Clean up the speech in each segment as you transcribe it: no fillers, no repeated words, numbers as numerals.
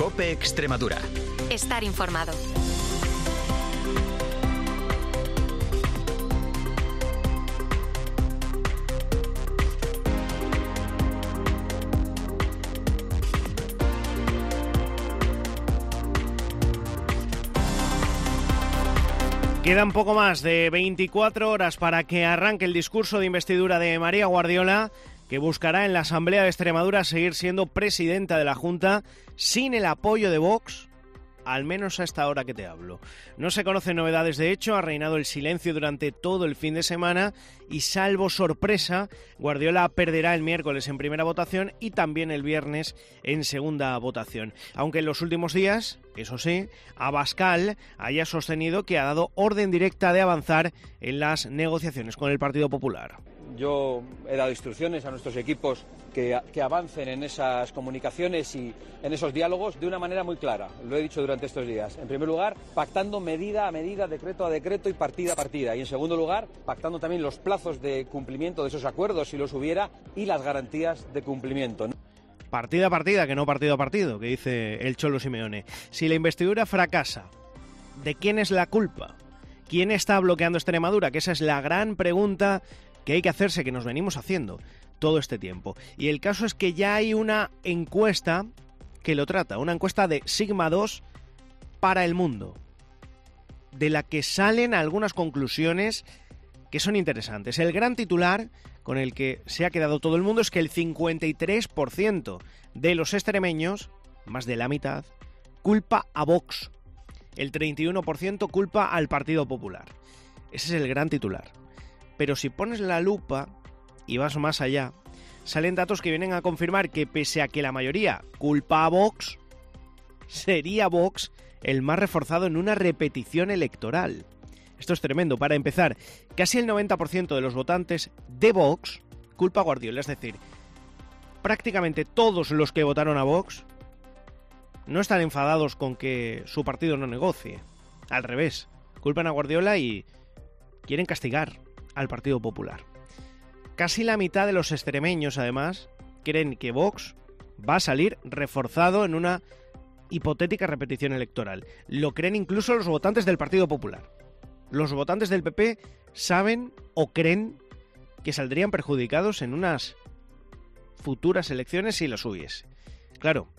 COPE Extremadura. Estar informado. Quedan poco más de 24 horas para que arranque el discurso de investidura de María Guardiola, que buscará en la Asamblea de Extremadura seguir siendo presidenta de la Junta sin el apoyo de Vox, al menos a esta hora que te hablo. No se conocen novedades, de hecho, ha reinado el silencio durante todo el fin de semana y, salvo sorpresa, Guardiola perderá el miércoles en primera votación y también el viernes en segunda votación. Aunque en los últimos días, eso sí, Abascal haya sostenido que ha dado orden directa de avanzar en las negociaciones con el Partido Popular. Yo he dado instrucciones a nuestros equipos que avancen en esas comunicaciones y en esos diálogos de una manera muy clara. Lo he dicho durante estos días. En primer lugar, pactando medida a medida, decreto a decreto y partida a partida. Y en segundo lugar, pactando también los plazos de cumplimiento de esos acuerdos, si los hubiera, y las garantías de cumplimiento. Partida a partida, que no partido a partido, que dice el Cholo Simeone. Si la investidura fracasa, ¿de quién es la culpa? ¿Quién está bloqueando Extremadura? Que esa es la gran pregunta que hay que hacerse, que nos venimos haciendo todo este tiempo. Y el caso es que ya hay una encuesta que lo trata, una encuesta de Sigma 2 para El Mundo, de la que salen algunas conclusiones que son interesantes. El gran titular con el que se ha quedado todo el mundo es que el 53% de los extremeños, más de la mitad, culpa a Vox. El 31% culpa al Partido Popular. Ese es el gran titular. Pero si pones la lupa y vas más allá, salen datos que vienen a confirmar que, pese a que la mayoría culpa a Vox, sería Vox el más reforzado en una repetición electoral. Esto es tremendo. Para empezar, casi el 90% de los votantes de Vox culpa a Guardiola. Es decir, prácticamente todos los que votaron a Vox no están enfadados con que su partido no negocie. Al revés, culpan a Guardiola y quieren castigar al Partido Popular. Casi la mitad de los extremeños, además, creen que Vox va a salir reforzado en una hipotética repetición electoral. Lo creen incluso los votantes del Partido Popular. Los votantes del PP saben o creen que saldrían perjudicados en unas futuras elecciones si las hubiese. Claro,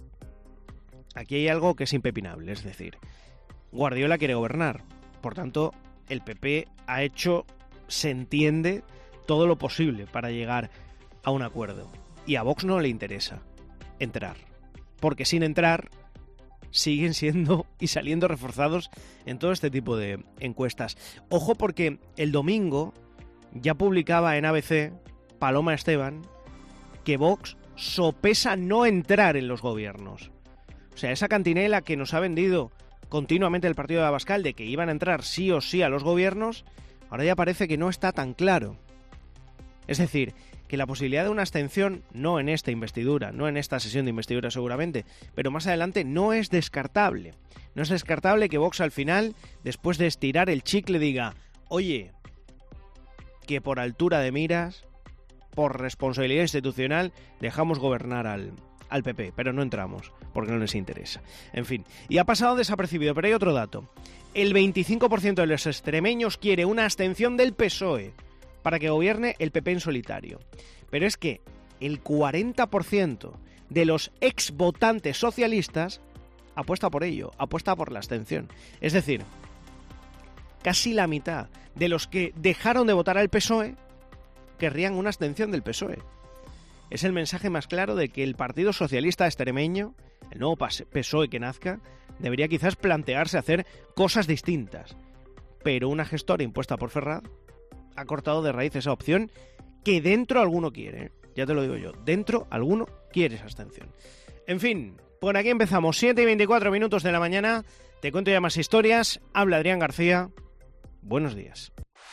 aquí hay algo que es impepinable, es decir, Guardiola quiere gobernar, por tanto, el PP ha hecho, se entiende, todo lo posible para llegar a un acuerdo. Y a Vox no le interesa entrar, porque sin entrar siguen siendo y saliendo reforzados en todo este tipo de encuestas. Ojo, porque el domingo ya publicaba en ABC Paloma Esteban que Vox sopesa no entrar en los gobiernos. O sea, esa cantinela que nos ha vendido continuamente el partido de Abascal de que iban a entrar sí o sí a los gobiernos, ahora ya parece que no está tan claro. Es decir, que la posibilidad de una abstención, no en esta investidura, no en esta sesión de investidura seguramente, pero más adelante, no es descartable. No es descartable que Vox al final, después de estirar el chicle, diga: oye, que por altura de miras, por responsabilidad institucional, dejamos gobernar al PP, pero no entramos, porque no les interesa. En fin, y ha pasado desapercibido, pero hay otro dato. El 25% de los extremeños quiere una abstención del PSOE para que gobierne el PP en solitario. Pero es que el 40% de los exvotantes socialistas apuesta por ello, apuesta por la abstención. Es decir, casi la mitad de los que dejaron de votar al PSOE querrían una abstención del PSOE. Es el mensaje más claro de que el Partido Socialista extremeño, el nuevo PSOE que nazca, debería quizás plantearse hacer cosas distintas. Pero una gestora impuesta por Ferraz ha cortado de raíz esa opción que dentro alguno quiere. Ya te lo digo yo, dentro alguno quiere esa abstención. En fin, por aquí empezamos, 7 y 24 minutos de la mañana. Te cuento ya más historias. Habla Adrián García. Buenos días.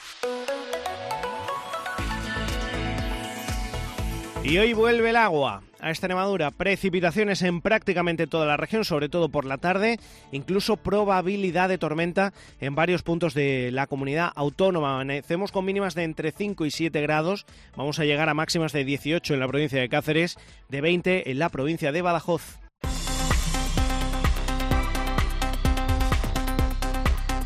Y hoy vuelve el agua a Extremadura. Precipitaciones en prácticamente toda la región, sobre todo por la tarde. Incluso probabilidad de tormenta en varios puntos de la comunidad autónoma. Amanecemos con mínimas de entre 5 y 7 grados. Vamos a llegar a máximas de 18 en la provincia de Cáceres, de 20 en la provincia de Badajoz.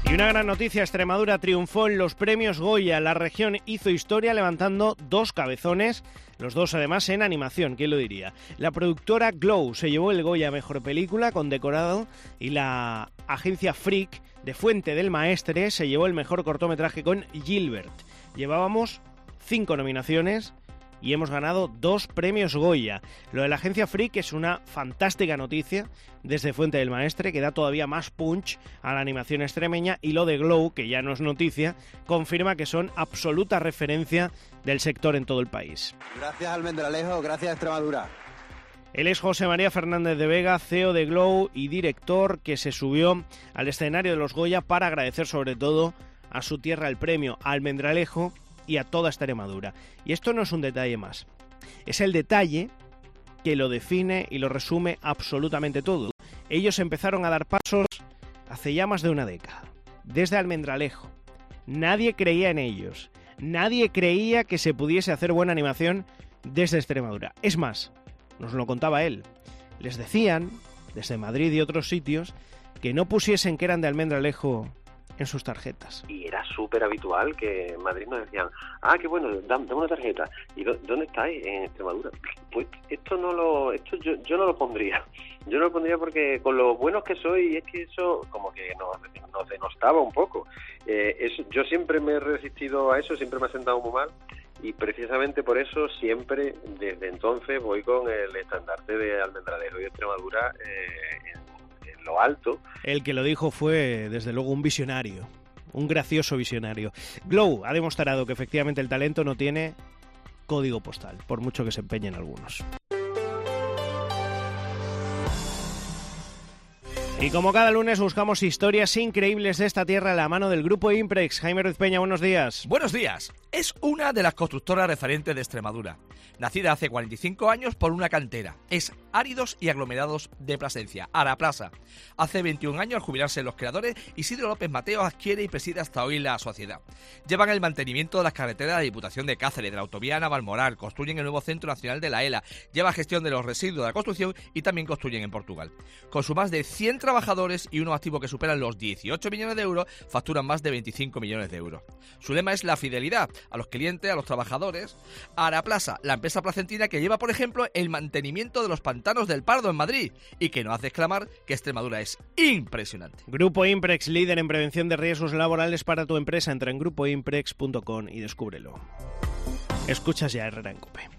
Y una gran noticia, Extremadura triunfó en los premios Goya. La región hizo historia levantando 2 cabezones, los 2 además en animación, ¿quién lo diría? La productora Glow se llevó el Goya a Mejor Película con Decorado y la agencia Freak de Fuente del Maestre se llevó el Mejor Cortometraje con Gilbert. Llevábamos 5 nominaciones y hemos ganado 2 premios Goya. Lo de la agencia Freak es una fantástica noticia desde Fuente del Maestre, que da todavía más punch a la animación extremeña, y lo de Glow, que ya no es noticia, confirma que son absoluta referencia del sector en todo el país. Gracias Almendralejo, gracias Extremadura. Él es José María Fernández de Vega, CEO de Glow y director que se subió al escenario de los Goya para agradecer sobre todo a su tierra el premio, a Almendralejo y a toda Extremadura. Y esto no es un detalle más, es el detalle que lo define y lo resume absolutamente todo. Ellos empezaron a dar pasos hace ya más de una década, desde Almendralejo. Nadie creía en ellos, nadie creía que se pudiese hacer buena animación desde Extremadura. Es más, nos lo contaba él, les decían, desde Madrid y otros sitios, que no pusiesen que eran de Almendralejo en sus tarjetas. Y era súper habitual que en Madrid nos decían, qué bueno, dame una tarjeta. ¿Y dónde estáis? En Extremadura. Pues esto yo no lo pondría. Yo no lo pondría porque con lo buenos que soy, es que eso como que nos denostaba un poco. Yo siempre me he resistido a eso, siempre me ha sentado muy mal. Y precisamente por eso siempre, desde entonces, voy con el estandarte de Almendralejo y de Extremadura en lo alto. El que lo dijo fue, desde luego, un visionario, un gracioso visionario. Glow ha demostrado que efectivamente el talento no tiene código postal, por mucho que se empeñen algunos. Y como cada lunes buscamos historias increíbles de esta tierra a la mano del Grupo Imprex. Jaime Ruiz Peña, buenos días. Buenos días. Es una de las constructoras referentes de Extremadura. Nacida hace 45 años por una cantera. Es Áridos y Aglomerados de Plasencia, Araplasa. Hace 21 años, al jubilarse los creadores, Isidro López Mateo adquiere y preside hasta hoy la sociedad. Llevan el mantenimiento de las carreteras de la Diputación de Cáceres, de la autovía Navalmoral, construyen el nuevo Centro Nacional de la ELA, lleva gestión de los residuos de la construcción y también construyen en Portugal. Con sus más de 100 trabajadores y unos activos que superan los 18 millones de euros, facturan más de 25 millones de euros. Su lema es la fidelidad a los clientes, a los trabajadores. Araplasa, la empresa placentina que lleva, por ejemplo, el mantenimiento de los pantanos del Pardo en Madrid y que nos hace exclamar que Extremadura es impresionante. Grupo Imprex, líder en prevención de riesgos laborales para tu empresa. Entra en grupoimprex.com y descúbrelo. Escuchas ya Herrera en COPE.